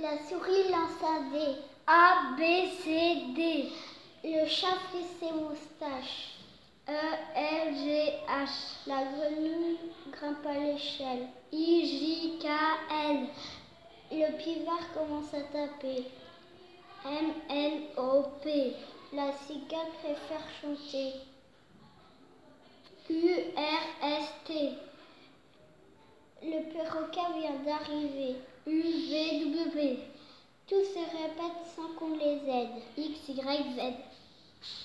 La souris lance un dé. A, B, C, D. Le chat frise ses moustaches. E, F, G, H. La grenouille grimpe à l'échelle. I, J, K, L. Le pivert commence à taper. M, N, O, P. La cigale préfère chanter. U, R, S, T. Le perroquet vient d'arriver. U, V, W. Tout se répète sans qu'on les aide. X, Y, Z.